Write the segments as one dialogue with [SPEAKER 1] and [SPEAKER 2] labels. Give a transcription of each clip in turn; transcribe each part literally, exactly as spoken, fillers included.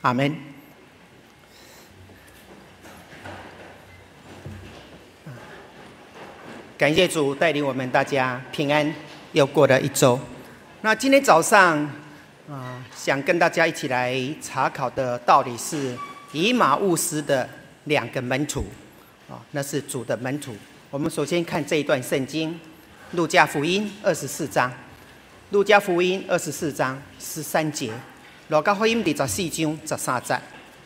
[SPEAKER 1] 阿们。感谢主带领我们大家平安又过了一周。那今天早上啊、呃，想跟大家一起来查考的道理是以马忤斯的两个门徒啊、哦，那是主的门徒。我们首先看这一段圣经，路加福音二十四章，路加福音二十四章十三节，路加福音第十四章十三节，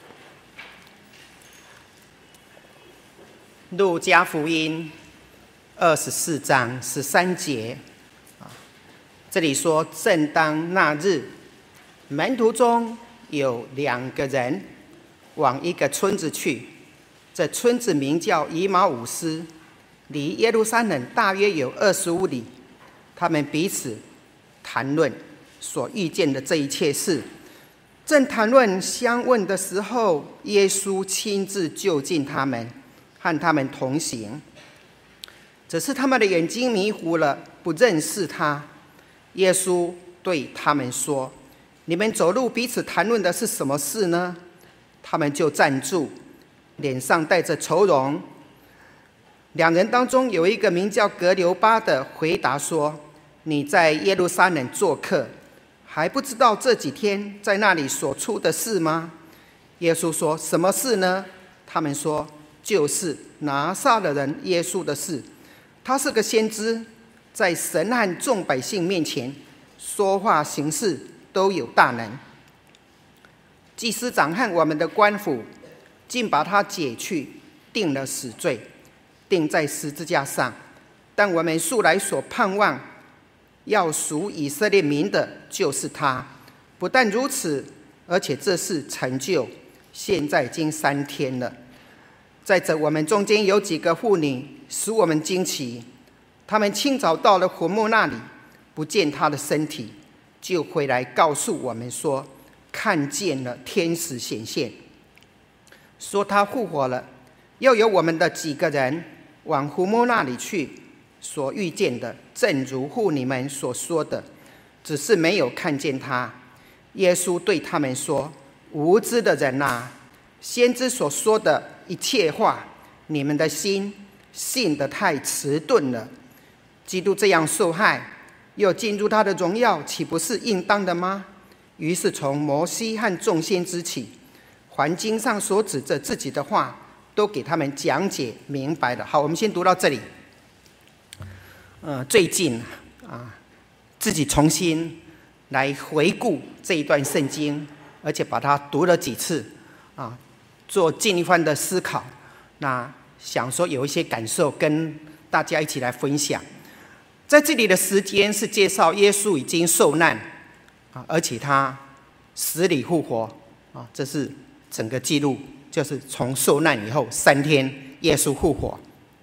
[SPEAKER 1] 路加福音二十四章十三节，啊，这里说，正当那日，门徒中有两个人往一个村子去，这村子名叫以马忤斯，离耶路撒冷大约有二十五里。他们彼此谈论所遇见的这一切事。正谈论相问的时候，耶稣亲自就近他们，和他们同行。只是他们的眼睛迷糊了，不认识他。耶稣对他们说：“你们走路彼此谈论的是什么事呢？”他们就站住，脸上带着愁容。两人当中有一个名叫格留巴的，回答说：“你在耶路撒冷做客，还不知道这几天在那里所出的事吗？”耶稣说：“什么事呢？”他们说：“就是拿撒勒人耶稣的事。他是个先知，在神和众百姓面前说话行事都有大能。祭司长和我们的官府竟把他解去，定了死罪，钉在十字架上。但我们素来所盼望要赎以色列民的，就是他。不但如此，而且这事成就，现在已经三天了。再者，我们中间有几个妇女使我们惊奇，他们清早到了坟墓那里，不见他的身体，就回来告诉我们说，看见了天使显现，说他复活了。又有我们的几个人往坟墓那里去，所遇见的正如妇女们所说的，只是没有看见他。耶稣对他们说：“无知的人啊，先知所说的一切话，你们的心信得太迟钝了。基督这样受害，又进入他的荣耀，岂不是应当的吗？”于是从摩西和众先知起，凡经上所指着自己的话，都给他们讲解明白了。好，我们先读到这里。呃，最近啊，自己重新来回顾这一段圣经，而且把它读了几次啊，做进一番的思考。那想说有一些感受跟大家一起来分享。在这里的时间是介绍耶稣已经受难啊，而且他死里复活啊，这是整个记录，就是从受难以后三天，耶稣复活。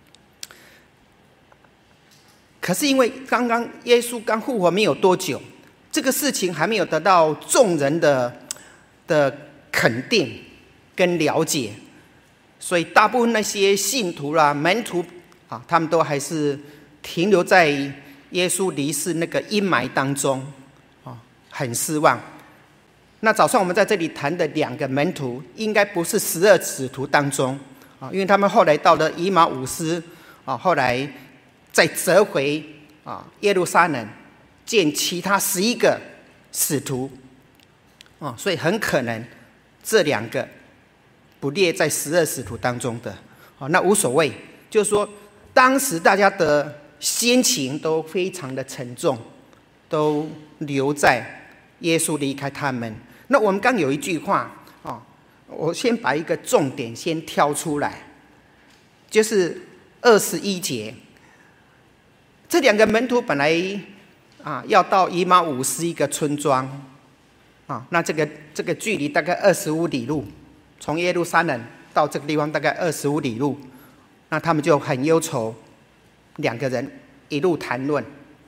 [SPEAKER 1] 可是因为刚刚耶稣刚复活没有多久，这个事情还没有得到众人的的肯定跟了解，所以大部分那些信徒啦、门徒啊，他们都还是停留在耶稣离世那个阴霾当中啊，很失望。那早上我们在这里谈的两个门徒，应该不是十二使徒当中啊，因为他们后来到了以马忤斯啊，后来再折回啊耶路撒冷见其他十一个使徒啊，所以很可能这两个不列在十二使徒当中的啊，那无所谓，就是说当时大家的心情都非常的沉重，都留在耶稣离开他们。那我们刚有一句话啊，我先把一个重点先挑出来，就是二十一节。这两个门徒本来啊要到以马忤斯一个村庄啊，那这个这个距离大概二十五里路，从耶路撒冷到这个地方大概二十五里路，那他们就很忧愁，两个人一路谈论。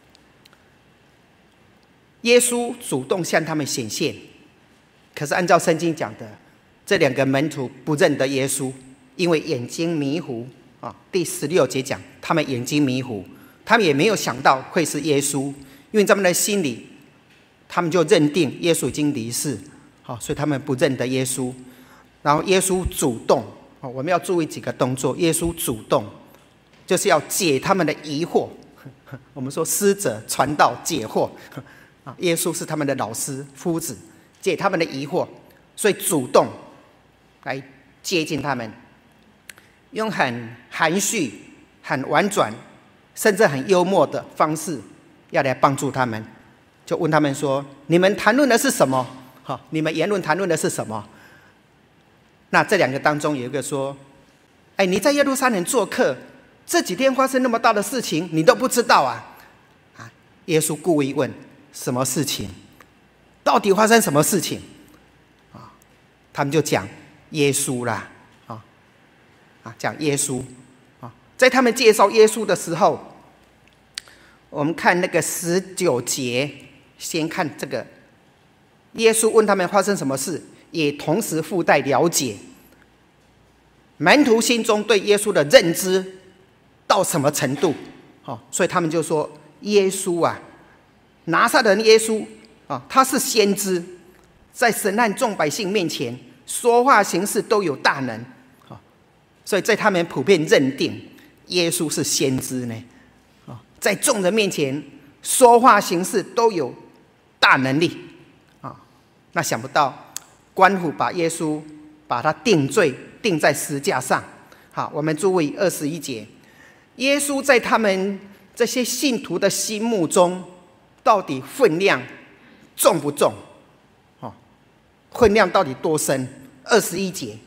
[SPEAKER 1] 耶稣主动向他们显现，可是按照圣经讲的，这两个门徒不认得耶稣，因为眼睛迷糊啊。第十六节讲，他们眼睛迷糊。他们也没有想到会是耶稣，因为在他们的心里，他们就认定耶稣已经离世好，所以他们不认得耶稣。然后耶稣主动，我们要注意几个动作。耶稣主动就是要解他们的疑惑。我们说师者传道解惑，耶稣是他们的老师夫子，解他们的疑惑，所以主动来接近他们，用很含蓄、很婉转，甚至很幽默的方式，要来帮助他们。就问他们说：“你们谈论的是什么？好，你们言论谈论的是什么？”那这两个当中有一个说：“哎，你在耶路撒冷做客。”这几天发生那么大的事情，你都不知道啊？啊！耶稣故意问什么事情？到底发生什么事情？啊！他们就讲耶稣啦，啊啊，讲耶稣啊。在他们介绍耶稣的时候，我们看那个十九节，先看这个。耶稣问他们发生什么事，也同时附带了解门徒心中对耶稣的认知到什么程度？哦，所以他们就说耶稣啊，拿撒勒人耶稣啊，他是先知，在神和众百姓面前说话行事都有大能。哦，所以在他们普遍认定耶稣是先知呢。哦，在众人面前说话行事都有大能力。啊，哦，那想不到官府把耶稣把他定罪，定在十架上。好，我们注意二十一节。耶稣在他们这些信徒的心目中，到底分量重不重？哦，分量到底多深？二十一节。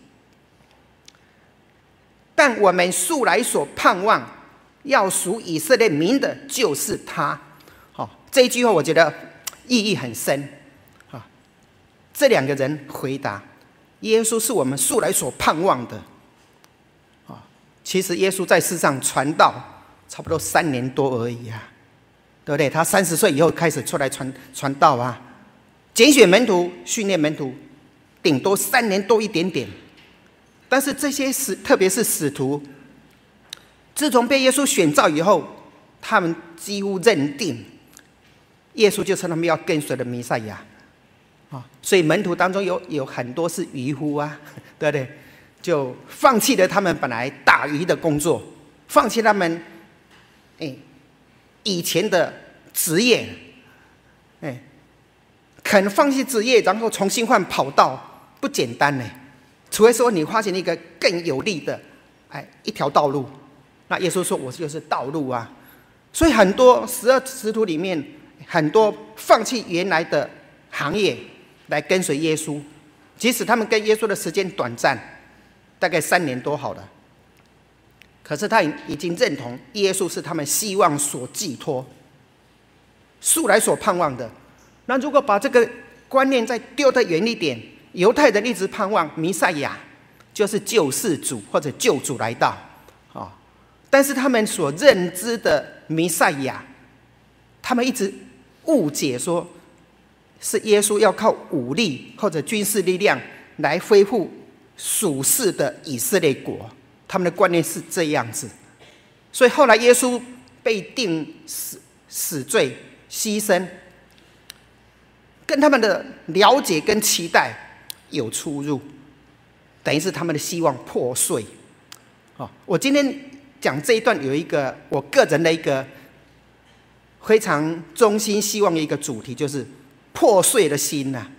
[SPEAKER 1] 但我们素来所盼望要属以色列民的，就是他。哦，这一句话我觉得意义很深。啊，这两个人回答：耶稣是我们素来所盼望的。其实耶稣在世上传道差不多三年多而已啊，对不对？他三十岁以后开始出来传传道啊，拣选门徒、训练门徒，顶多三年多一点点。但是这些使，特别是使徒，自从被耶稣选召以后，他们几乎认定耶稣就是他们要跟随的弥赛亚啊。所以门徒当中有有很多是渔夫啊，对不对？就放弃了他们本来打鱼的工作，放弃他们哎以前的职业，哎，肯放弃职业，然后重新换跑道，不简单呢。除非说你发现一个更有利的哎一条道路，那耶稣说我就是道路啊。所以很多十二使徒里面，很多放弃原来的行业来跟随耶稣，即使他们跟耶稣的时间短暂。大概三年多好了，可是他已经认同耶稣是他们希望所寄托、素来所盼望的。那如果把这个观念再丢得远一点，犹太人一直盼望弥赛亚就是救世主或者救主来到，哦，但是他们所认知的弥赛亚，他们一直误解说是耶稣要靠武力或者军事力量来恢复属世的以色列国，他们的观念是这样子。所以后来耶稣被定死死罪牺牲，跟他们的了解跟期待有出入，等于是他们的希望破碎。哦，我今天讲这一段有一个我个人的一个非常衷心希望的一个主题，就是破碎的心啊。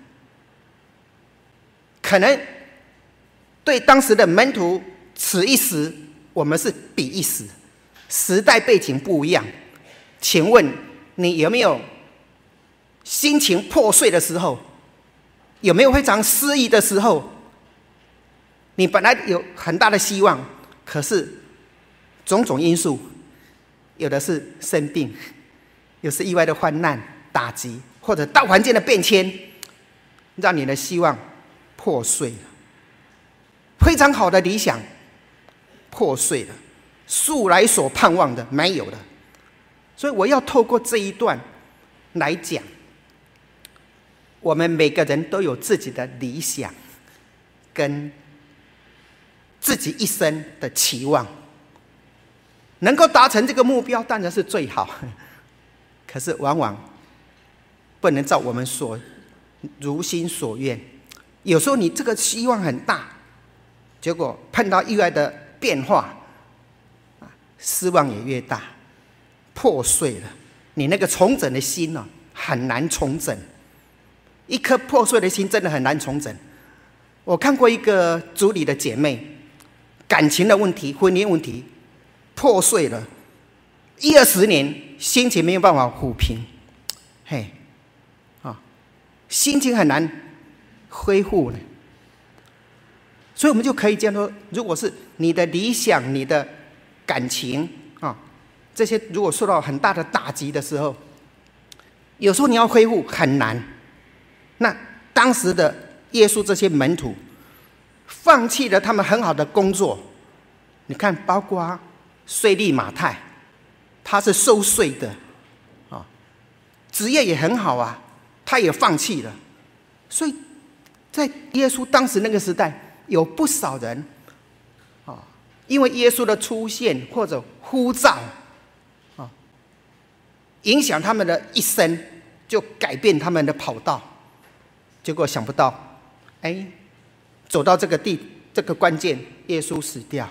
[SPEAKER 1] 可能对当时的门徒，此一时，我们是彼一时，时代背景不一样。请问你有没有心情破碎的时候？有没有非常失意的时候？你本来有很大的希望，可是种种因素，有的是生病，有的是意外的患难打击，或者大环境的变迁，让你的希望破碎了。非常好的理想破碎了，素来所盼望的没有了。所以我要透过这一段来讲，我们每个人都有自己的理想跟自己一生的期望，能够达成这个目标当然是最好，可是往往不能照我们所如心所愿。 有时候你这个希望很大，结果碰到意外的变化，失望也越大，破碎了。你那个重整的心呢、啊，很难重整。一颗破碎的心真的很难重整。我看过一个组里的姐妹，感情的问题、婚姻问题破碎了，一二十年，心情没有办法抚平，嘿，啊，心情很难恢复呢。所以我们就可以这样说：如果是你的理想、你的感情啊，这些如果受到很大的打击的时候，有时候你要恢复很难。那当时的耶稣这些门徒放弃了他们很好的工作，你看，包括税吏马太，他是收税的啊，职业也很好啊，他也放弃了。所以在耶稣当时那个时代，有不少人啊，因为耶稣的出现或者呼召啊，影响他们的一生，就改变他们的跑道。结果想不到，哎，走到这个地这个关键，耶稣死掉，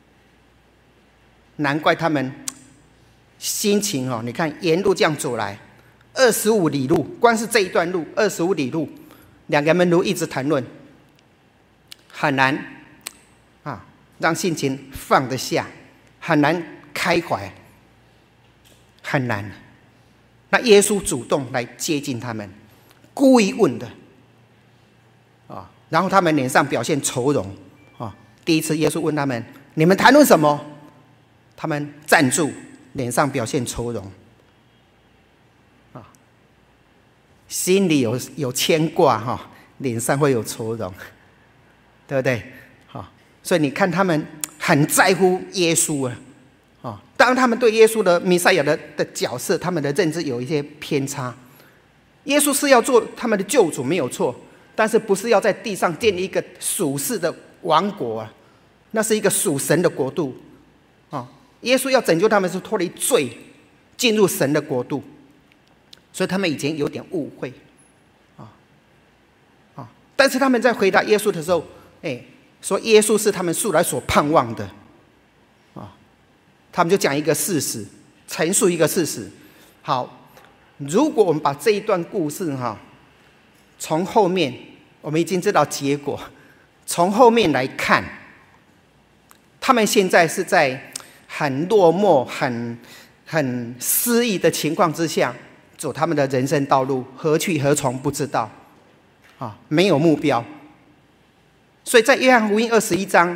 [SPEAKER 1] 难怪他们心情哦，你看沿路这样走来，二十五里路，光是这一段路二十五里路，两个门徒一直谈论，很难啊，让心情放得下，很难开怀，很难。那耶稣主动来接近他们，故意问的。啊，然后他们脸上表现愁容啊。第一次耶稣问他们：“你们谈论什么？”他们站住，脸上表现愁容啊，心里有有牵挂哈、啊，脸上会有愁容，对不对？啊，所以你看他们很在乎耶稣啊。啊，当然他们对耶稣的弥赛亚的的角色，他们的认知有一些偏差。耶稣是要做他们的救主，没有错。但是不是要在地上建立一个属世的王国啊？那是一个属神的国度啊！耶稣要拯救他们是脱离罪，进入神的国度，所以他们以前有点误会啊啊！但是他们在回答耶稣的时候，哎，说耶稣是他们素来所盼望的啊！他们就讲一个事实，陈述一个事实。好，如果我们把这一段故事哈、啊。从后面，我们已经知道结果。从后面来看，他们现在是在很落寞、很很失意的情况之下，走他们的人生道路，何去何从不知道，啊，没有目标。所以在约翰福音二十一章，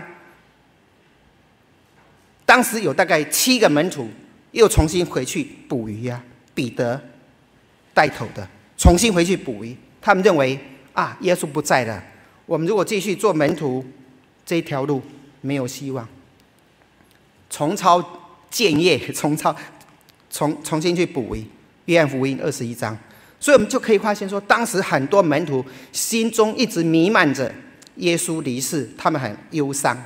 [SPEAKER 1] 当时有大概七个门徒又重新回去捕鱼啊，彼得带头的，重新回去捕鱼。他们认为啊，耶稣不在了，我们如果继续做门徒，这一条路没有希望。重操建业，重操重重新去捕鱼。约翰福音二十一章，所以我们就可以发现说，当时很多门徒心中一直弥漫着耶稣离世，他们很忧伤，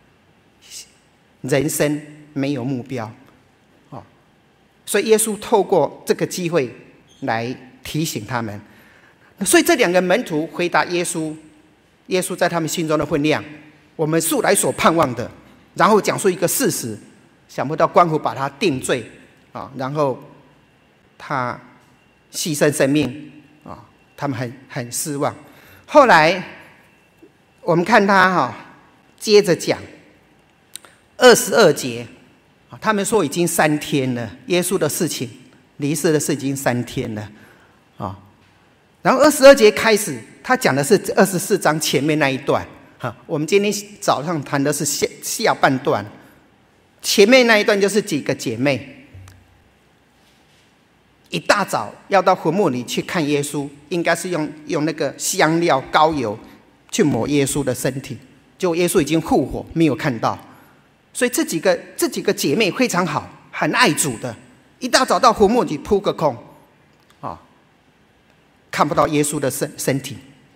[SPEAKER 1] 人生没有目标，哦，所以耶稣透过这个机会来提醒他们。所以这两个门徒回答耶稣，耶稣在他们心中的分量，我们素来所盼望的，然后讲述一个事实，想不到官府把他定罪啊，然后他牺牲生命啊，他们很很失望。后来我们看他哈、啊，接着讲二十二节，他们说已经三天了，耶稣的事情，离世的事已经三天了啊。然后二十二节开始，他讲的是二十四章前面那一段。我们今天早上谈的是下下半段，前面那一段就是几个姐妹一大早要到坟墓里去看耶稣，应该是用用那个香料膏油去抹耶稣的身体，结果耶稣已经复活，没有看到。所以这几个这几个姐妹非常好，很爱主的，一大早到坟墓里扑个空啊，看不到耶稣的身身体。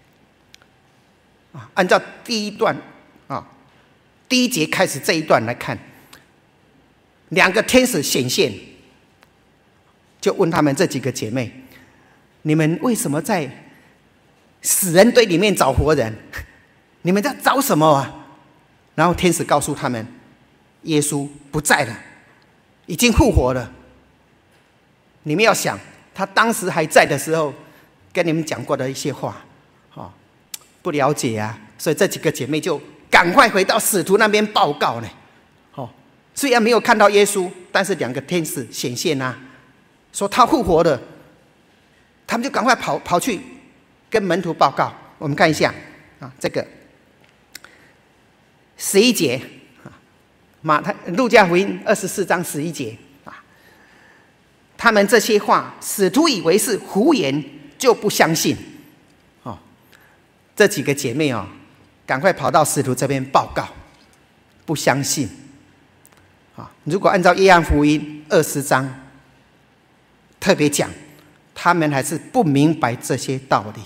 [SPEAKER 1] 按照第一段啊，第一节开始这一段来看，两个天使显现，就问他们这几个姐妹：你们为什么在死人堆里面找活人，你们在找什么啊？然后天使告诉他们，耶稣不在了，已经复活了。你们要想，他当时还在的时候，跟你们讲过的一些话，哦，不了解啊，所以这几个姐妹就赶快回到使徒那边报告呢。哦，虽然没有看到耶稣，但是两个天使显现啊，说他复活了，他们就赶快跑跑去跟门徒报告。我们看一下啊，这个十一节，马太路加福音二十四章十一节啊，他们这些话，使徒以为是胡言，就不相信。哦，这几个姐妹哦，赶快跑到使徒这边报告，不相信。啊，如果按照约翰福音二十章特别讲，他们还是不明白这些道理。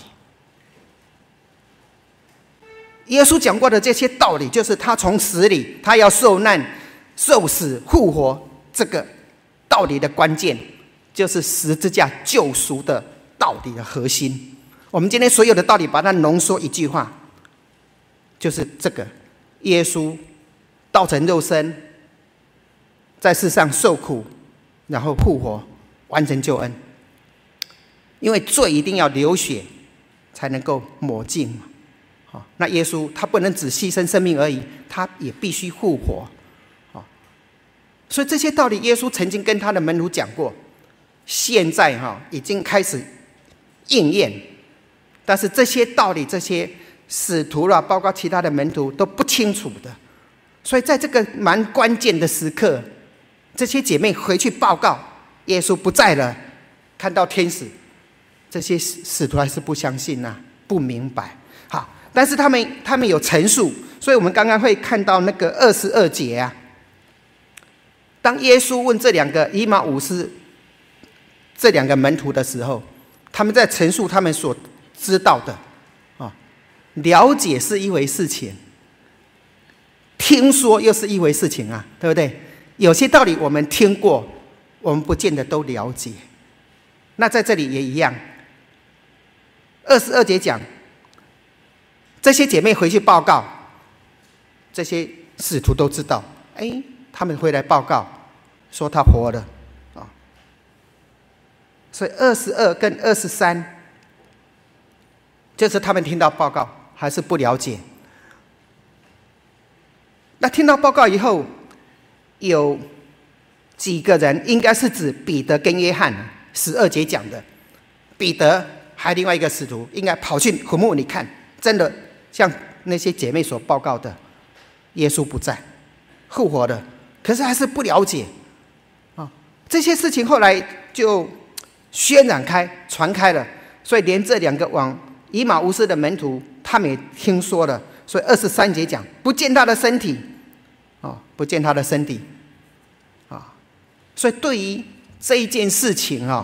[SPEAKER 1] 耶稣讲过的这些道理，就是他从死里，他要受难、受死、复活，这个道理的关键，就是十字架救赎的道理的核心。我们今天所有的道理，把它浓缩一句话，就是这个：耶稣道成肉身，在世上受苦，然后复活，完成救恩。因为罪一定要流血才能够抹净嘛。哦，那耶稣他不能只牺牲生命而已，他也必须复活。哦，所以这些道理耶稣曾经跟他的门徒讲过，现在哈、哦、已经开始应验。但是这些道理，这些使徒啦，包括其他的门徒都不清楚的。所以在这个蛮关键的时刻，这些姐妹回去报告耶稣不在了，看到天使，这些使徒还是不相信啊，不明白。好，但是他们他们有陈述，所以我们刚刚会看到那个二十二节啊。当耶稣问这两个以马忤斯这两个门徒的时候，他们在陈述他们所知道的啊，了解是一回事情，听说又是一回事情啊，对不对？有些道理我们听过，我们不见得都了解。那在这里也一样，二十二节讲，这些姐妹回去报告，这些使徒都知道，哎，他们回来报告说他活了啊。所以二十二跟二十三，就是他们听到报告还是不了解。那听到报告以后，有几个人，应该是指彼得跟约翰，十二节讲的，彼得还另外一个使徒，应该跑去坟墓里看，真的像那些姐妹所报告的，耶稣不在，复活了，可是还是不了解啊。这些事情后来就渲染开、传开了，所以连这两个往以马忤斯的门徒，他们也听说了。所以二十三节讲，不见他的身体，哦，不见他的身体，啊，所以对于这一件事情啊、哦，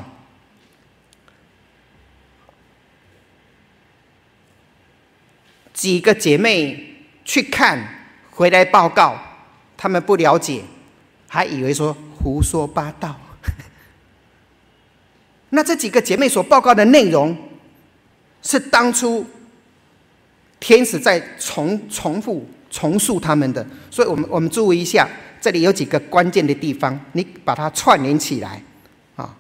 [SPEAKER 1] 几个姐妹去看，回来报告，他们不了解，还以为说胡说八道。那这几个姐妹所报告的内容，是当初天使在重重复重述他们的，所以我们我们注意一下，这里有几个关键的地方，你把它串联起来啊。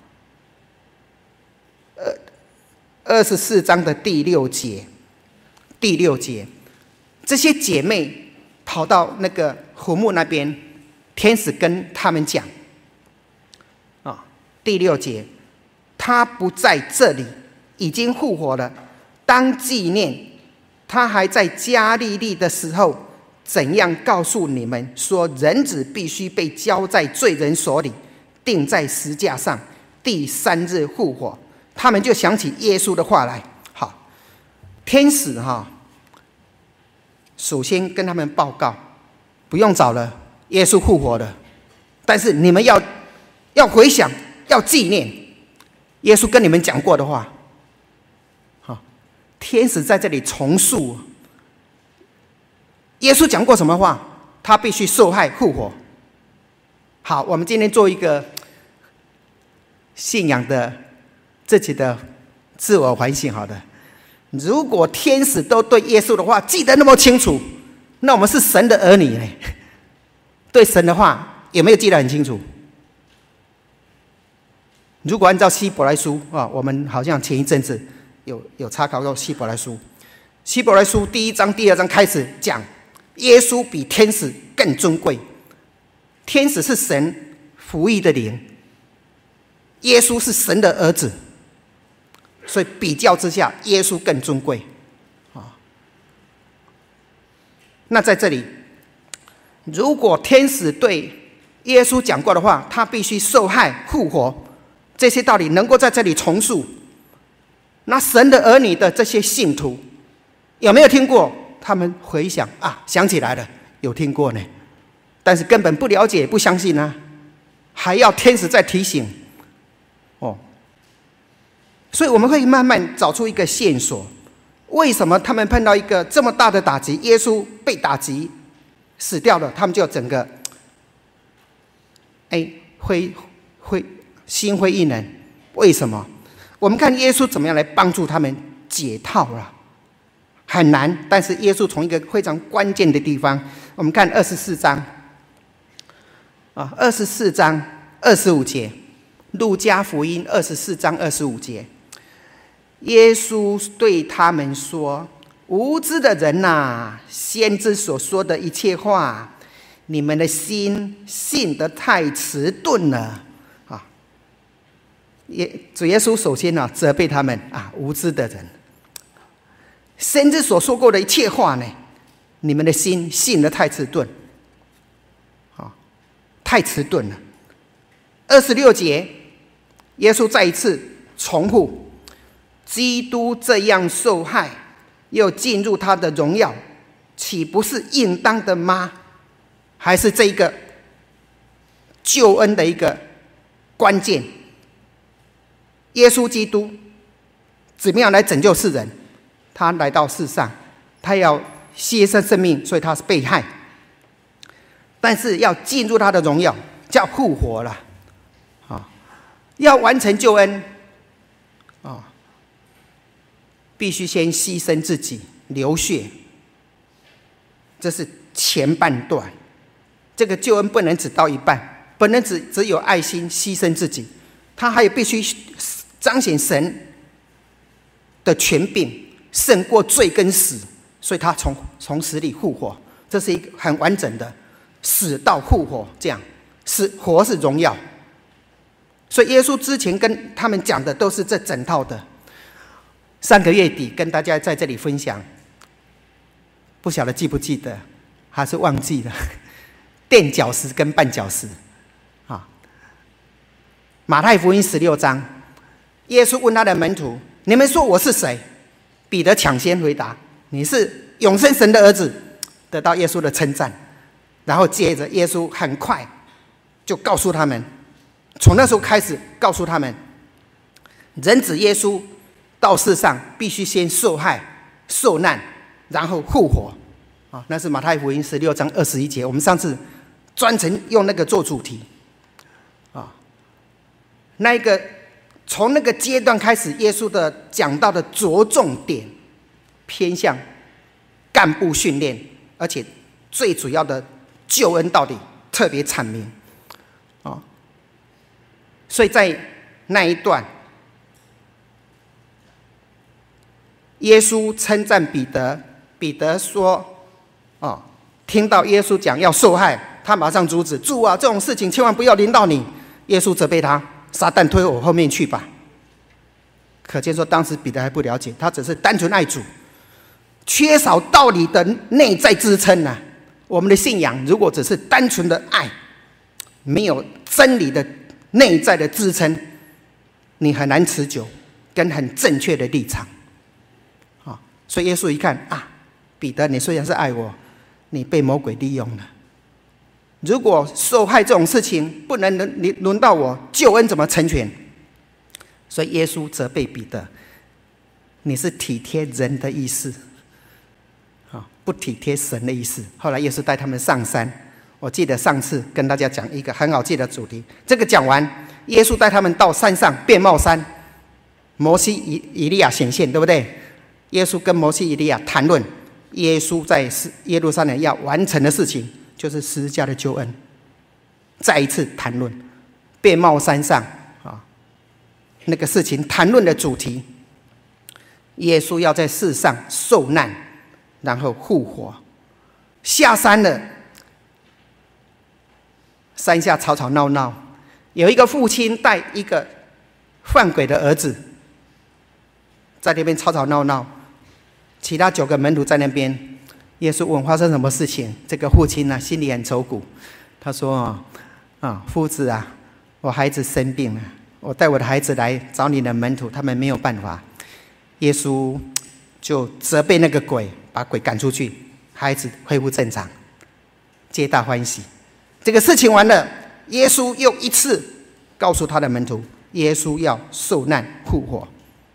[SPEAKER 1] 呃，二十四章的第六节，第六节，这些姐妹跑到那个坟墓那边，天使跟他们讲啊，第六节，他不在这里，已经复活了，当纪念他还在加利利的时候，怎样告诉你们说，人子必须被交在罪人手里，钉在十字架上，第三日复活。他们就想起耶稣的话来。好，天使哈，首先跟他们报告，不用找了，耶稣复活了，但是你们要要回想，要纪念耶稣跟你们讲过的话。天使在这里重述耶稣讲过什么话，他必须受害复活。好，我们今天做一个信仰的自己的自我反省。好的， 如果天使都对耶稣的话记得那么清楚，那我们是神的儿女呢？对神的话有没有记得很清楚？如果按照希伯来书啊，我们好像前一阵子有有查考到希伯来书，希伯来书第一章、第二章开始讲，耶稣比天使更尊贵。天使是神服役的灵，耶稣是神的儿子，所以比较之下，耶稣更尊贵。啊，那在这里，如果天使对耶稣讲过的话，他必须受害复活，这些道理能够在这里重述。那神的儿女的这些信徒有没有听过？他们回想啊，想起来了，有听过呢，但是根本不了解、不相信啊，还要天使再提醒。哦，所以我们会慢慢找出一个线索：为什么他们碰到一个这么大的打击，耶稣被打击死掉了，他们就整个哎灰灰心灰意冷？为什么？我们看耶稣怎么样来帮助他们解套了。很难，但是耶稣从一个非常关键的地方，我们看二十四章啊，二十四章二十五节，路加福音二十四章二十五节，耶稣对他们说：“无知的人呐、啊，先知所说的一切话，你们的心信得太迟钝了。”啊，耶主耶稣首先啊责备他们啊，无知的人。先知所说过的一切话呢，你们的心信得太迟钝，啊，太迟钝了。二十六节，耶稣再一次重复：基督这样受害，又进入他的荣耀，岂不是应当的吗？还是这一个救恩的一个关键？耶稣基督怎么样来拯救世人？他来到世上，他要牺牲生命，所以他是被害。但是要进入他的荣耀，叫复活了，啊，要完成救恩，啊，必须先牺牲自己，流血。这是前半段，这个救恩不能只到一半，不能只只有爱心牺牲自己，他还有必须彰显神的权柄。胜过罪跟死，所以他从从死里复活，这是一个很完整的死到复活，这样死活是荣耀。所以耶稣之前跟他们讲的都是这整套的。上个月底跟大家在这里分享，不晓得记不记得，还是忘记了？垫脚石跟绊脚石啊。马太福音十六章，耶稣问他的门徒：“你们说我是谁？”彼得抢先回答：“你是永生神的儿子。”得到耶稣的称赞，然后接着耶稣很快就告诉他们，从那时候开始告诉他们，人子耶稣到世上必须先受害、受难，然后复活。啊，那是马太福音十六章二十一节。我们上次专程用那个做主题。啊，那个。从那个阶段开始，耶稣的讲到的着重点偏向干部训练，而且最主要的救恩道理特别阐明啊。所以在那一段，耶稣称赞彼得，彼得说：“哦，听到耶稣讲要受害，他马上阻止，主啊，这种事情千万不要临到你。”耶稣责备他。撒旦推我后面去吧。可见说，当时彼得还不了解，他只是单纯爱主，缺少道理的内在支撑呢、啊。我们的信仰如果只是单纯的爱，没有真理的内在的支撑，你很难持久，跟很正确的立场。啊，所以耶稣一看啊，彼得，你虽然是爱我，你被魔鬼利用了。如果受害这种事情不能轮轮到我，救恩怎么成全？所以耶稣责备彼得，你是体贴人的意思，不体贴神的意思。后来耶稣带他们上山，我记得上次跟大家讲一个很好记的主题。这个讲完，耶稣带他们到山上变貌山，摩西以以利亚显现，对不对？ 耶稣跟摩西、以利亚谈论耶稣在耶路撒冷要完成的事情，就是十字架的救恩。再一次谈论变貌山上啊，那个事情谈论的主题，耶稣要在世上受难，然后复活。下山了，山下吵吵闹闹，有一个父亲带一个犯鬼的儿子在那边吵吵闹闹，其他九个门徒在那边。耶稣问发生什么事情，这个父亲呢、啊、心里很愁苦，他说啊，夫子啊，我孩子生病了，我带我的孩子来找你的门徒，他们没有办法。耶稣就责备那个鬼，把鬼赶出去，孩子恢复正常，皆大欢喜。这个事情完了，耶稣又一次告诉他的门徒，耶稣要受难复活。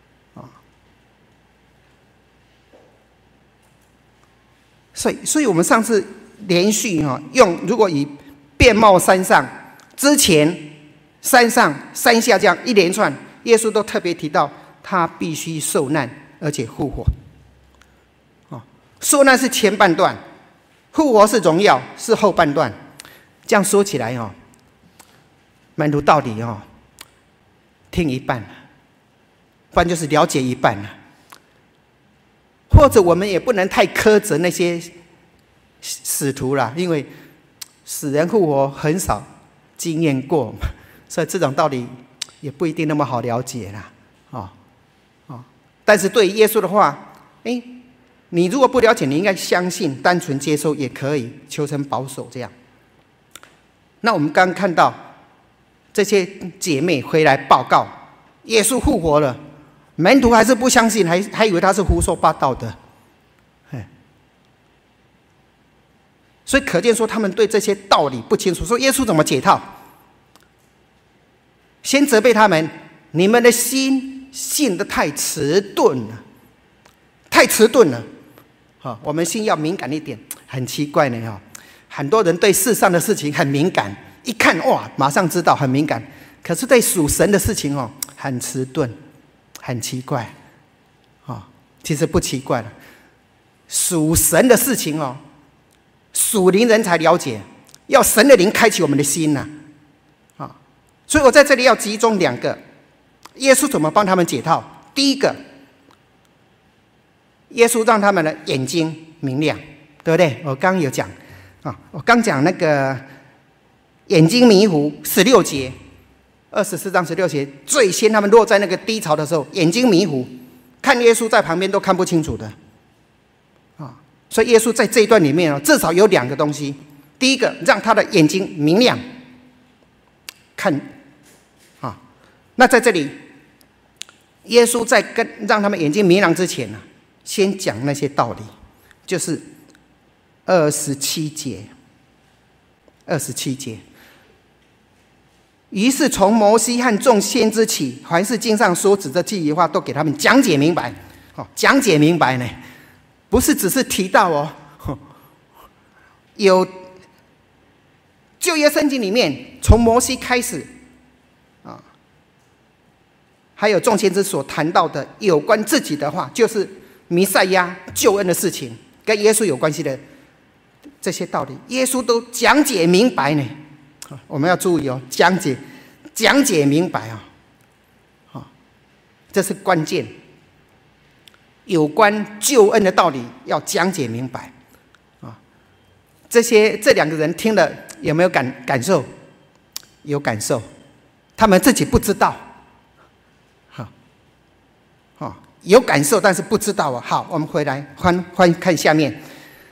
[SPEAKER 1] 所以，所以我们上次连续哈用，如果以变貌山上之前、山上、山下这样一连串，耶稣都特别提到他必须受难，而且复活。哦，受难是前半段，复活是荣耀，是后半段。这样说起来哦，门徒到底哦听一半，不然就是了解一半了。或者我们也不能太苛责那些使徒啦，因为死人复活很少经验过，所以这种道理也不一定那么好了解啦。哦哦，但是对耶稣的话，哎，你如果不了解，你应该相信，单纯接受也可以，求神保守这样。那我们刚刚看到这些姐妹回来报告，耶稣复活了。门徒还是不相信，还还以为他是胡说八道的，所以可见说他们对这些道理不清楚。说耶稣怎么解套？先责备他们，你们的心信得太迟钝了，太迟钝了。好，我们心要敏感一点。很奇怪呢，哈，很多人对世上的事情很敏感，一看哇，马上知道，很敏感。可是对属神的事情哦，很迟钝。很奇怪，哦，其实不奇怪了。属神的事情哦，属灵人才了解，要神的灵开启我们的心呐、啊，啊，所以我在这里要集中两个，耶稣怎么帮他们解套？第一个，耶稣让他们的眼睛明亮，对不对？我刚刚有讲啊，我刚讲那个眼睛迷糊，十六节。二十四章十六节，最先他们落在那个低潮的时候，眼睛迷糊，看耶稣在旁边都看不清楚的，啊，所以耶稣在这一段里面至少有两个东西。第一个，让他的眼睛明亮，看，啊，那在这里，耶稣在跟让他们眼睛明亮之前呢、啊，先讲那些道理，就是二十七节，二十七节。于是从摩西和众先知起，凡是经上所指的这句话，都给他们讲解明白。哦，讲解明白呢，不是只是提到哦，有旧约圣经里面，从摩西开始啊，还有众先知所谈到的有关自己的话，就是弥赛亚救恩的事情，跟耶稣有关系的这些道理，耶稣都讲解明白呢。我们要注意哦，讲解讲解明白啊、哦，这是关键。有关救恩的道理要讲解明白啊、哦。这些这两个人听了有没有感感受？有感受，他们自己不知道。好，哦，有感受，但是不知道啊。好，我们回来翻翻看下面。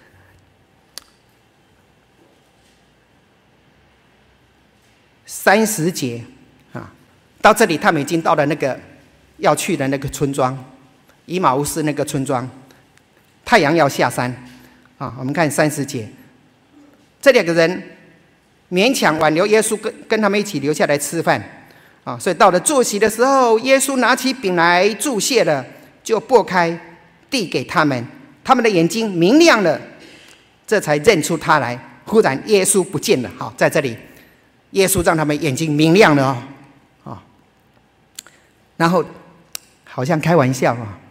[SPEAKER 1] 三十节啊，到这里他们已经到了那个要去的那个村庄，以马乌斯那个村庄，太阳要下山啊。我们看三十节，这两个人勉强挽留耶稣跟跟他们一起留下来吃饭啊。所以到了坐席的时候，耶稣拿起饼来祝谢了，就擘开递给他们，他们的眼睛明亮了，这才认出他来。忽然耶稣不见了。好，在这里。耶稣让他们眼睛明亮了哦，哦，然后好像开玩笑啊，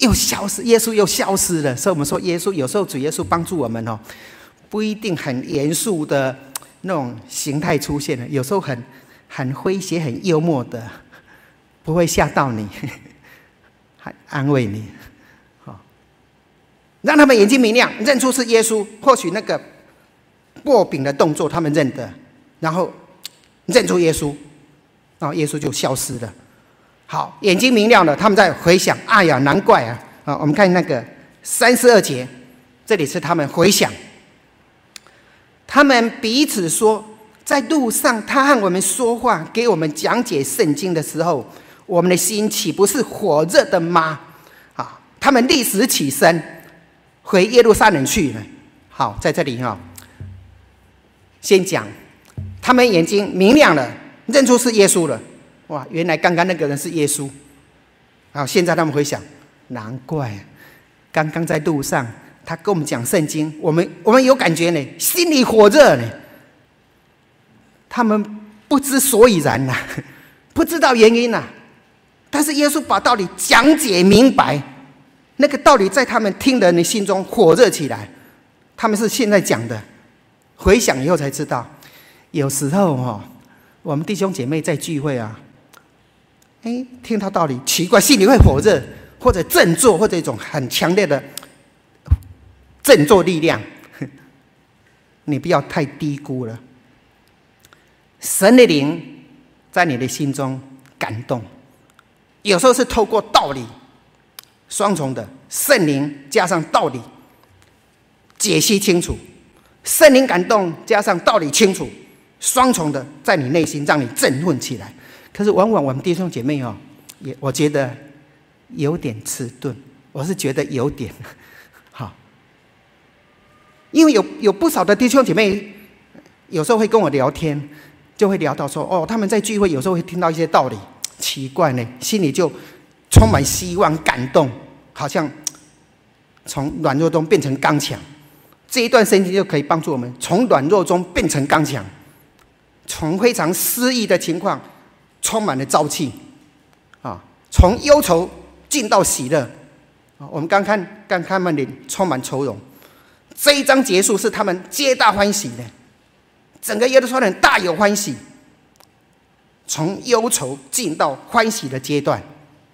[SPEAKER 1] 又消失，耶稣又消失了。所以我们说，耶稣有时候主耶稣帮助我们哦，不一定很严肃的那种形态出现了，有时候很很诙谐、很幽默的，不会吓到你，还安慰你，好，让他们眼睛明亮，认出是耶稣。或许那个擘饼的动作他们认得，然后认出耶稣，然后耶稣就消失了。好，眼睛明亮了，他们在回想，哎呀，难怪啊！啊，我们看那个三十二节，这里是他们回想，他们彼此说，在路上他和我们说话，给我们讲解圣经的时候，我们的心岂不是火热的吗？啊，他们立时起身，回耶路撒冷去了。好，在这里哈、哦，先讲，他们眼睛明亮了，认出是耶稣了。哇，原来刚刚那个人是耶稣。好，现在他们回想，难怪刚刚在路上他跟我们讲圣经，我们我们有感觉呢，心里火热呢。他们不知所以然呐、啊，不知道原因呐、啊。但是耶稣把道理讲解明白，那个道理在他们听的人的心中火热起来。他们是现在讲的，回想以后才知道。有时候哦，我们弟兄姐妹在聚会啊，哎，听到道理奇怪，心里会火热，或者振作，或者一种很强烈的振作力量。你不要太低估了，神的灵在你的心中感动，有时候是透过道理，双重的，圣灵加上道理解析清楚，圣灵感动加上道理清楚，双重的在你内心让你振奋起来。可是往往我们弟兄姐妹哦，也我觉得有点迟钝，我是觉得有点好，因为有有不少的弟兄姐妹有时候会跟我聊天，就会聊到说，哦，他们在聚会有时候会听到一些道理，奇怪呢，心里就充满希望、感动，好像从软弱中变成刚强。这一段圣经就可以帮助我们从软弱中变成刚强，从非常失意的情况充满了朝气啊，从忧愁进到喜乐啊。我们刚看刚看他们脸充满愁容，这一章结束是他们皆大欢喜的，整个耶路撒冷大有欢喜，从忧愁进到欢喜的阶段。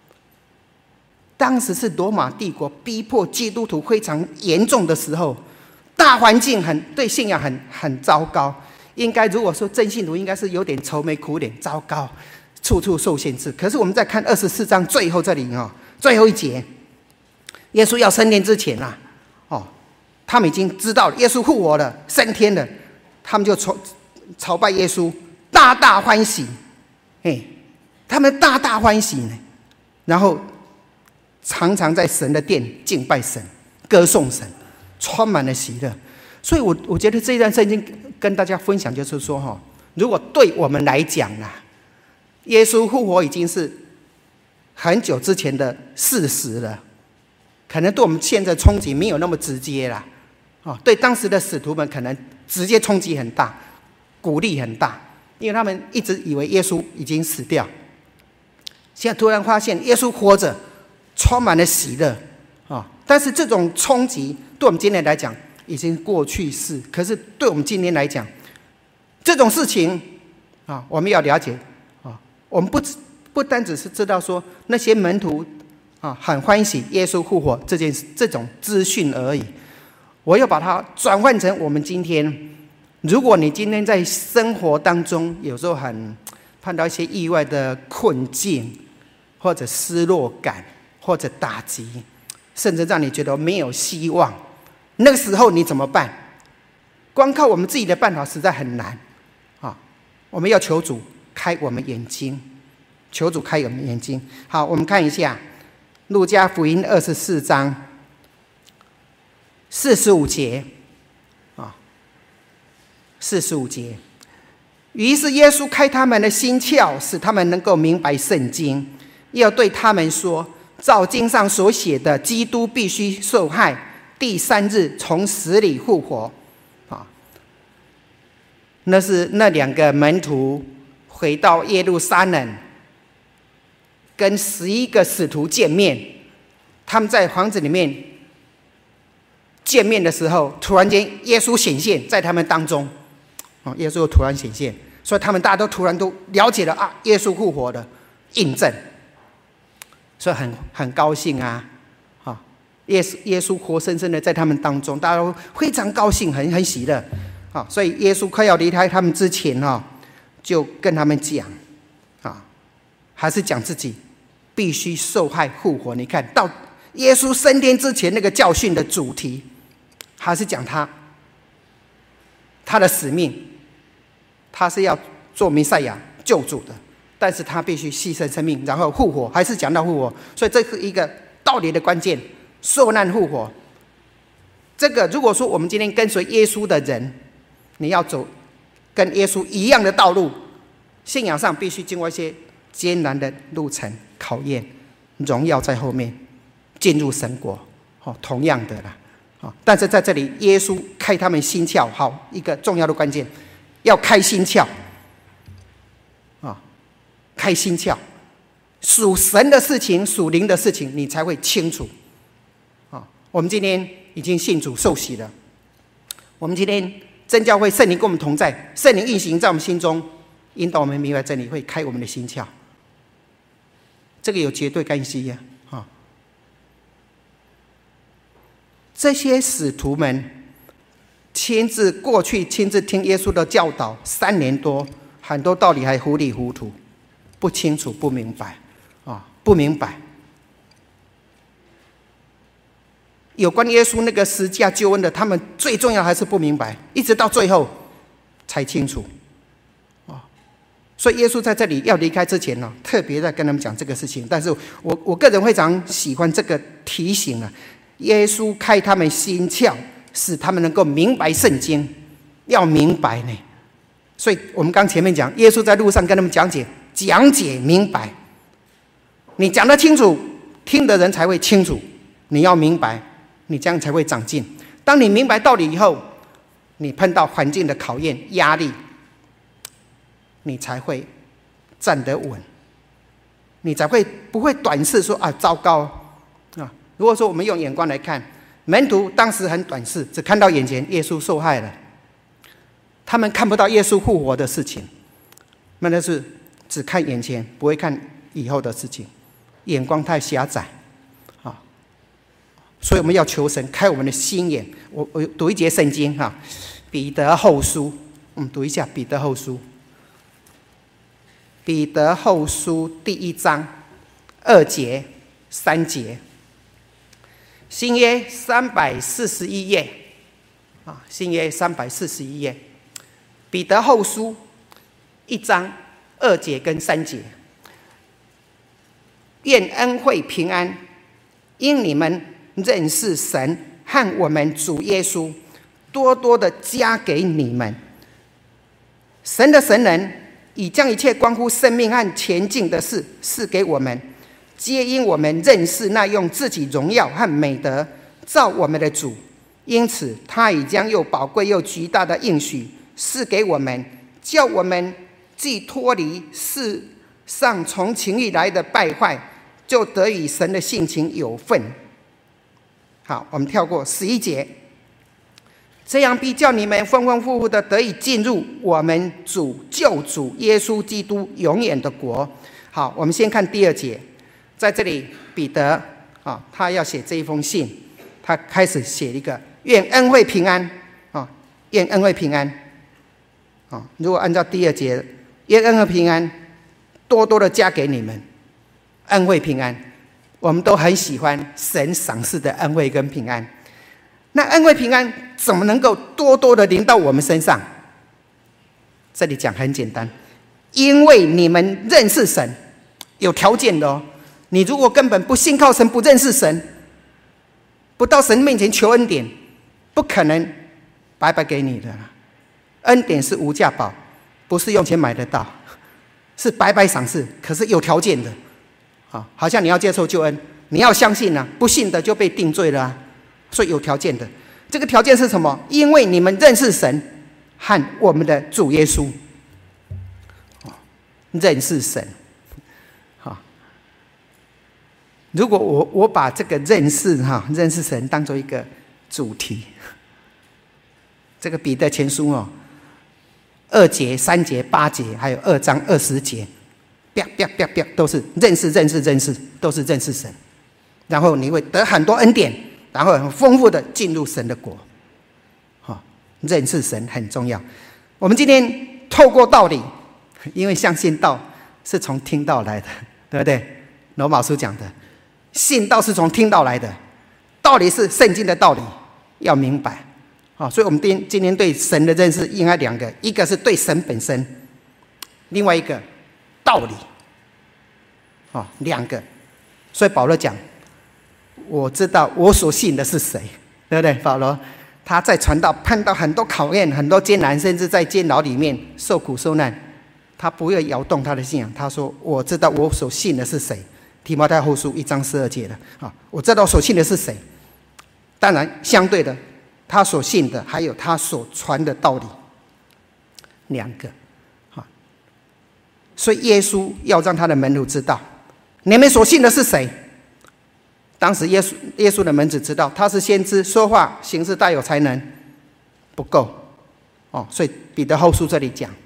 [SPEAKER 1] 当时是罗马帝国逼迫基督徒非常严重的时候，大环境很对信仰很很糟糕。应该如果说真信徒应该是有点愁眉苦脸，糟糕，处处受限制。可是我们再看二十四章最后这里哦，最后一节，耶稣要升天之前啊，哦，他们已经知道了耶稣复活了，升天了，他们就朝朝拜耶稣，大大欢喜。哎，他们大大欢喜呢，然后常常在神的殿敬拜神，歌颂神，充满了喜乐。所以我我觉得这一段圣经跟大家分享，就是说哈，如果对我们来讲啊，耶稣复活已经是很久之前的事实了，可能对我们现在冲击没有那么直接啦。哦，对当时的使徒们可能直接冲击很大，鼓励很大，因为他们一直以为耶稣已经死掉，现在突然发现耶稣活着，充满了喜乐啊！但是这种冲击对我们今天来讲已经过去式，可是对我们今天来讲，这种事情啊，我们要了解啊，我们不不单只是知道说那些门徒啊很欢喜耶稣复活这件这种资讯而已，我要把它转换成我们今天。如果你今天在生活当中有时候很碰到一些意外的困境，或者失落感，或者打击，甚至让你觉得没有希望，那个时候你怎么办？光靠我们自己的办法实在很难啊！我们要求主开我们眼睛，求主开我们眼睛。好，我们看一下路加福音二十四章四十五节啊，四十五节。于是耶稣开他们的心窍，使他们能够明白圣经，要对他们说，照经上所写的，基督必须受害，第三日从死里复活。啊，那是那两个门徒回到耶路撒冷，跟十一个使徒见面， 他们在房子里面见面的时候，突然间耶稣显现在他们当中，耶稣突然显现，所以他们大家都突然都了解了啊，耶稣复活的印证，所以很很高兴啊，啊，耶稣耶稣活生生的在他们当中，大家都非常高兴，很很喜乐，啊，所以耶稣快要离开他们之前啊，就跟他们讲，啊，还是讲自己必须受害复活。你看到耶稣升天之前那个教训的主题，还是讲他他的使命，他是要做弥赛亚救主的，但是他必须牺牲生命，然后复活，还是讲到复活。所以这是一个道理的关键，受难复活。这个如果说我们今天跟随耶稣的人，你要走跟耶稣一样的道路，信仰上必须经过一些艰难的路程考验，荣耀在后面，进入神国，同样的啦。但是在这里，耶稣开他们心窍，好，一个重要的关键，要开心窍啊，开心窍，属神的事情、属灵的事情，你才会清楚啊。我们今天已经信主受洗了，我们今天真教会圣灵跟我们同在，圣灵运行在我们心中，引导我们明白真理，会开我们的心窍。这个有绝对关系呀！啊，这些使徒们亲自过去亲自听耶稣的教导三年多，很多道理还糊里糊涂，不清楚、不明白啊，不明白。有关耶稣那个十架救恩的，他们最重要还是不明白，一直到最后才清楚。所以耶稣在这里要离开之前呢，特别在跟他们讲这个事情。但是我我个人非常喜欢这个提醒啊，耶稣开他们心窍，使他们能够明白圣经，要明白呢。所以我们刚前面讲，耶稣在路上跟他们讲解，讲解明白，你讲得清楚，听的人才会清楚。你要明白，你这样才会长进。当你明白道理以后，你碰到环境的考验、压力，你才会站得稳，你才会不会短视说啊糟糕啊！如果说我们用眼光来看，门徒当时很短视，只看到眼前耶稣受害了，他们看不到耶稣复活的事情，那就是只看眼前，不会看以后的事情，眼光太狭窄啊！所以我们要求神开我们的心眼。我我读一节圣经哈，彼得后书，我们读一下彼得后书。彼得后书第一章二节三节，新约三百四十一页啊，新约三百四十一页，彼得后书一章二节跟三节，愿恩惠平安，因你们认识神和我们主耶稣，多多的加给你们。神的神人已将一切关乎生命和前进的事赐给我们，皆因我们认识那用自己荣耀和美德造我们的主，因此他已将又宝贵又巨大的应许赐给我们，叫我们既脱离世上从情欲来的败坏，就得与神的性情有份。好，我们跳过十一节，这样必叫你们丰丰富富的得以进入我们主救主耶稣基督永远的国。好，我们先看第二节，在这里彼得啊，他要写这一封信，他开始写一个愿恩惠平安啊，愿恩惠平安啊。如果按照第二节，愿恩惠平安多多的加给你们，恩惠平安，我们都很喜欢神赏赐的恩惠跟平安。那恩惠平安怎么能够多多的临到我们身上？这里讲很简单，因为你们认识神，有条件的哦。你如果根本不信靠神，不认识神，不到神面前求恩典，不可能白白给你的。恩典是无价宝，不是用钱买得到，是白白赏赐，可是有条件的。好像你要接受救恩，你要相信啊，不信的就被定罪了啊。所以有条件的，这个条件是什么？因为你们认识神和我们的主耶稣，认识神。好， 如果我我把这个认识哈认识神当做一个主题，这个彼得前书哦，二节、三节、八节，还有二章二十节，啪啪啪啪，都是认识、认识、认识，都是认识神。然后你会得很多恩典，然后很丰富的进入神的国。好，认识神很重要。我们今天透过道理，因为相信道是从听道来的，对不对？罗马书讲的，信道是从听道来的，道理是圣经的道理，要明白。哦，所以我们今今天对神的认识应该两个，一个是对神本身，另外一个道理。哦，两个。所以保罗讲，我知道我所信的是谁，对不对？保罗他在传道碰到很多考验，很多艰难，甚至在监牢里面受苦受难，他不会摇动他的信仰。他说：“我知道我所信的是谁。”提摩太后书一章十二节的啊，我知道我所信的是谁。当然，相对的，他所信的还有他所传的道理，两个啊。所以耶稣要让他的门徒知道，你们所信的是谁。当时耶稣耶稣的门子知道他是先知，说话行事大有才能，不够哦。所以彼得后书这里讲，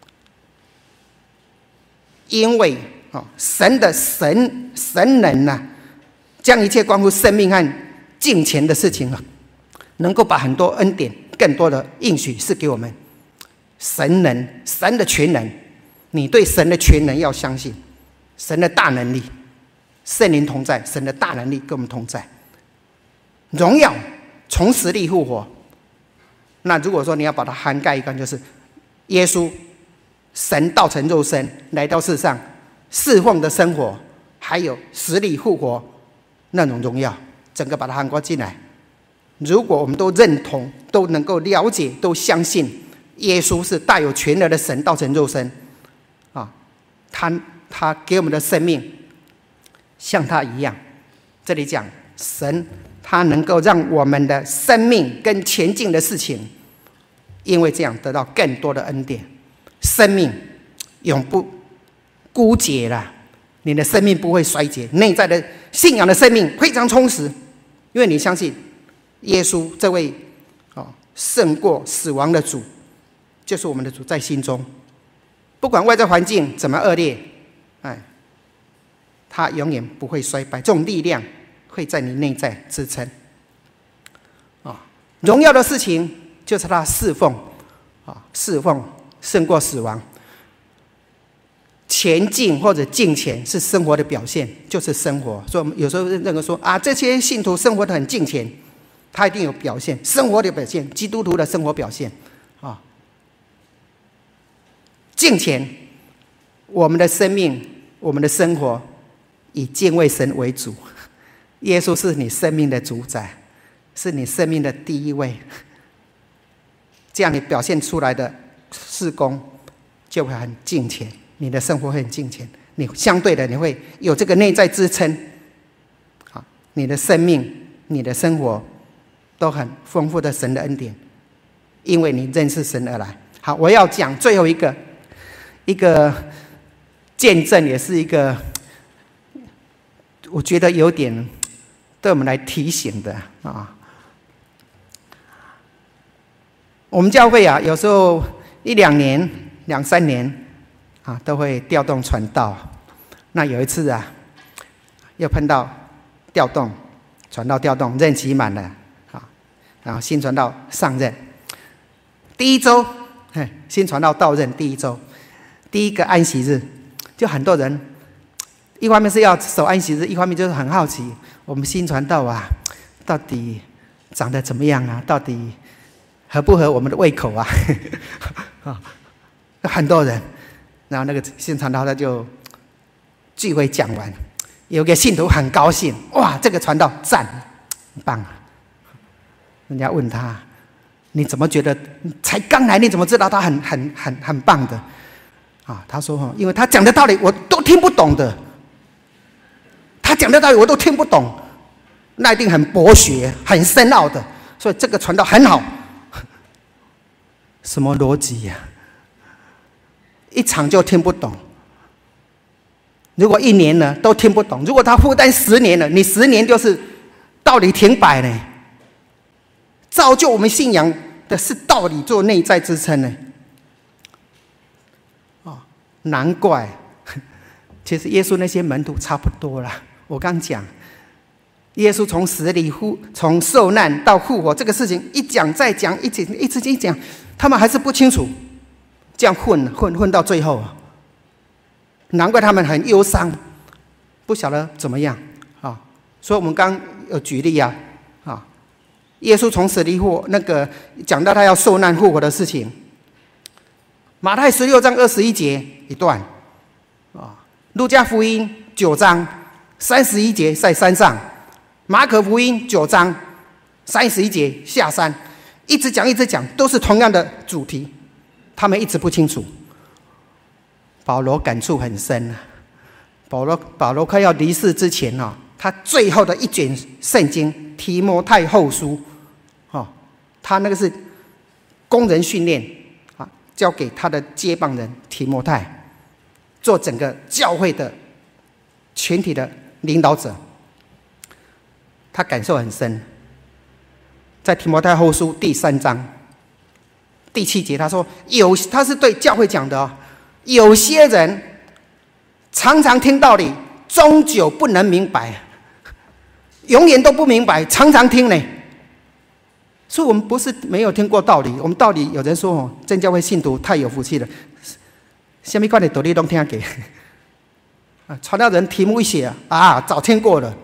[SPEAKER 1] 因为哦，神的神神能啊，将一切关乎生命和敬虔的事情啊，能够把很多恩典、更多的应许赐给我们。神能，神的全能，你对神的全能要相信，神的大能力，圣灵同在，神的大能力跟我们同在。荣耀从死里复活，那如果说你要把它涵盖一个，就是耶稣神道成肉身来到世上侍奉的生活，还有死里复活那种荣耀，整个把它涵盖进来。如果我们都认同，都能够了解，都相信耶稣是大有全能的神道成肉身啊，他他给我们的生命像他一样。这里讲神他能够让我们的生命跟前进的事情，因为这样得到更多的恩典，生命永不枯竭了，你的生命不会衰竭，内在的信仰的生命非常充实，因为你相信耶稣这位哦胜过死亡的主，就是我们的主，在心中，不管外在环境怎么恶劣，哎，他永远不会衰败，这种力量会在你内在支撑。啊，荣耀的事情就是他侍奉，啊，侍奉胜过死亡。前进或者敬虔是生活的表现，就是生活。所以我们有时候认为说啊，这些信徒生活的很敬虔，他一定有表现，生活的表现，基督徒的生活表现啊。敬虔，我们的生命，我们的生活以敬畏神为主。耶稣是你生命的主宰，是你生命的第一位。这样你表现出来的事工就会很敬虔，你的生活会很敬虔，你相对的你会有这个内在支撑，好，你的生命、你的生活都很丰富的神的恩典，因为你认识神而来。好，我要讲最后一个一个见证，也是一个我觉得有点对我们来提醒的啊。我们教会啊，有时候一两年、两三年啊，都会调动传道。那有一次啊，又碰到调动传道调动，任期满了啊，然后新传道上任。第一周，新传道到任第一周，第一个安息日，就很多人，一方面是要守安息日，一方面就是很好奇，我们新传道啊，到底长得怎么样啊？到底合不合我们的胃口啊？很多人，然后那个新传道他就聚会讲完，有个信徒很高兴，哇，这个传道赞，很棒啊！人家问他，你怎么觉得？才刚来，你怎么知道他很很很很棒的？啊，他说，因为他讲的道理我都听不懂的，他讲的道理我都听不懂，那一定很博学、很深奥的，所以这个传道很好。什么逻辑呀？一场就听不懂。 如果一年了都听不懂，如果他负担十年了，你十年就是道理停摆呢。造就我们信仰的是道理做内在支撑呢。哦，难怪，其实耶稣那些门徒差不多了。我刚讲，耶稣从死里复，从受难到复活这个事情一讲再讲，一直一直一讲，他们还是不清楚，这样混混混到最后啊。难怪他们很忧伤，不晓得怎么样啊。所以我们刚有举例啊，啊，耶稣从死里复活，那个讲到他要受难复活的事情，马太十六章二十一节一段啊，路加福音九章三十一节在山上，马可福音九章三十一节下山，一直讲一直讲，都是同样的主题，他们一直不清楚。保罗感触很深啊。保罗保罗快要离世之前啊，他最后的一卷圣经《提摩太后书》哦，他那个是工人训练啊，交给他的接棒人提摩太，做整个教会的全体的领导者。他感受很深，在《提摩太后书》第三章第七节，他说有，他是对教会讲的哦。有些人常常听道理，终究不能明白，永远都不明白，常常听呢。所以我们不是没有听过道理，我们道理有人说哦，真教会信徒太有福气了，什么款的道理都听过。啊，传道人题目一写啊，早听过了。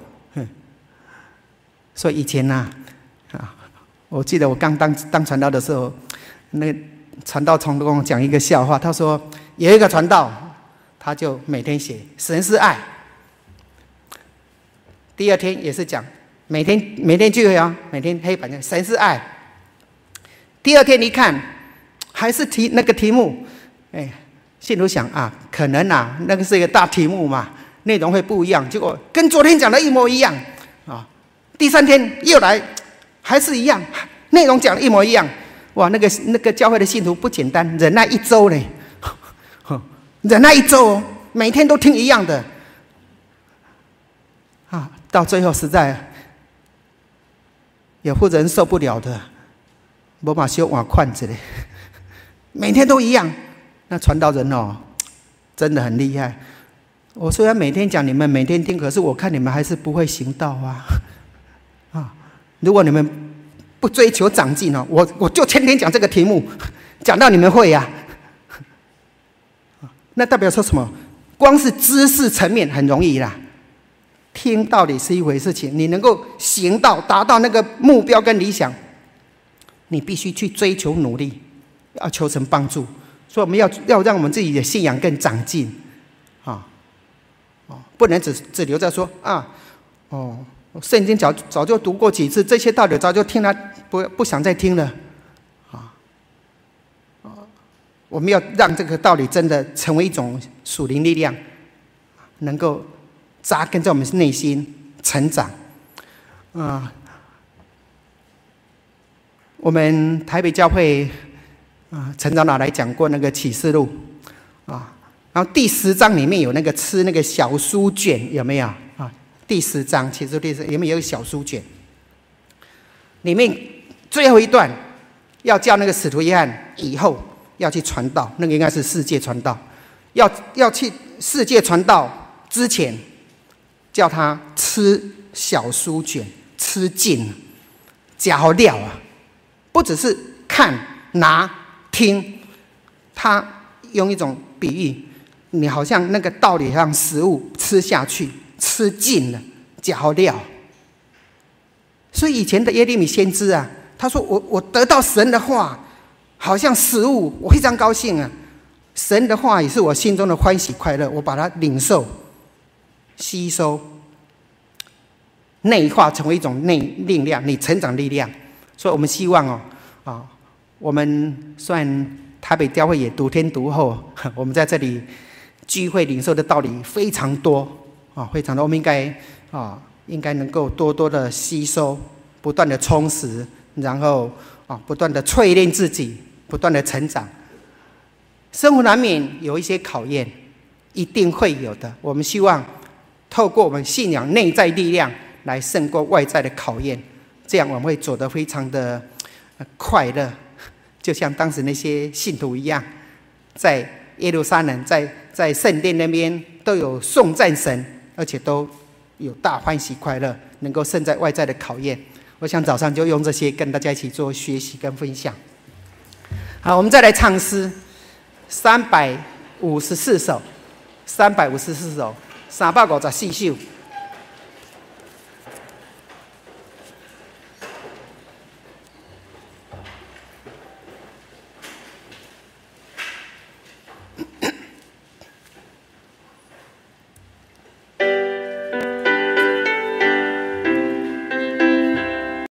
[SPEAKER 1] 所以以前呐、啊，啊，我记得我刚当当传道的时候，那个传道从跟我讲一个笑话，他说有一个传道，他就每天写神是爱，第二天也是讲每天每天聚会啊，每天黑板讲神是爱，第二天一看还是题那个题目，哎，信徒想啊，可能啊那个是一个大题目嘛，内容会不一样，结果跟昨天讲的一模一样啊，第三天又来还是一样，内容讲的一模一样。哇，那个那个教会的信徒不简单，忍耐一周呢，忍耐一周哦，每天都听一样的，啊，到最后实在有负责人受不了的，没把修碗筷子嘞，每天都一样。那传道人哦，真的很厉害。我虽然每天讲，你们每天听，可是我看你们还是不会行道啊，啊，如果你们不追求长进哦，我我就天天讲这个题目，讲到你们会呀、啊。那代表说什么？光是知识层面很容易啦，听道理是一回事情，你能够行道，达到那个目标跟理想，你必须去追求努力，要求神帮助。所以我们要要让我们自己的信仰更长进啊，哦，不能只只留在说啊，哦。圣经早早就读过几次，这些道理早就听了，不不想再听了，啊，我们要让这个道理真的成为一种属灵力量，能够扎根在我们内心成长。啊，我们台北教会啊，陈长老来讲过那个启示录啊，然后第十章里面有那个吃那个小书卷，有没有啊？第十章启示录第十里面有一个小书卷，里面最后一段要叫那个使徒约翰以后要去传道，那个应该是世界传道，要要去世界传道之前，叫他吃小书卷，吃尽加好料啊，不只是看拿听，他用一种比喻，你好像那个道理像食物吃下去。吃尽了，加好料。所以以前的耶利米先知啊，他说我我得到神的话，好像食物，我非常高兴啊。神的话也是我心中的欢喜快乐，我把它领受、吸收、内化成为一种内力量，你成长力量。所以我们希望哦，啊，我们虽然台北教会也独天独厚，我们在这里聚会领受的道理非常多。啊，非常的，我们应该啊，应该能够多多的吸收，不断的充实，然后啊，不断的淬炼自己，不断的成长。生活难免有一些考验， 一定会有的。我们希望透过我们信仰内在力量来胜过外在的考验，这样我们会走得非常的快乐，就像当时那些信徒一样，在耶路撒冷，在在圣殿那边都有颂赞神，而且都有大欢喜快乐，能够胜在外在的考验。我想早上就用这些跟大家一起做学习跟分享。好，我们再来唱诗三百五十四首，三百五十四首，三百五十四首。